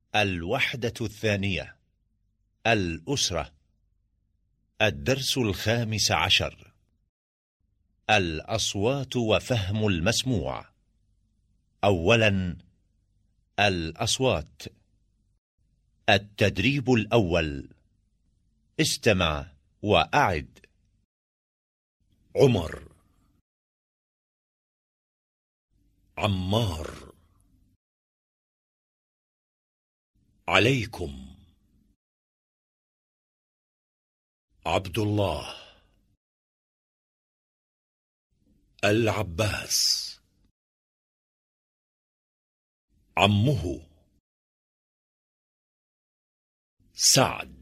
الوحدة الثانية. الأسرة. الدرس 15. الأصوات وفهم المسموع. أولا، الأصوات. التدريب الأول. استمع وأعد. عمر، عمار، عليكم، عبد الله، العباس، عمه، سعد،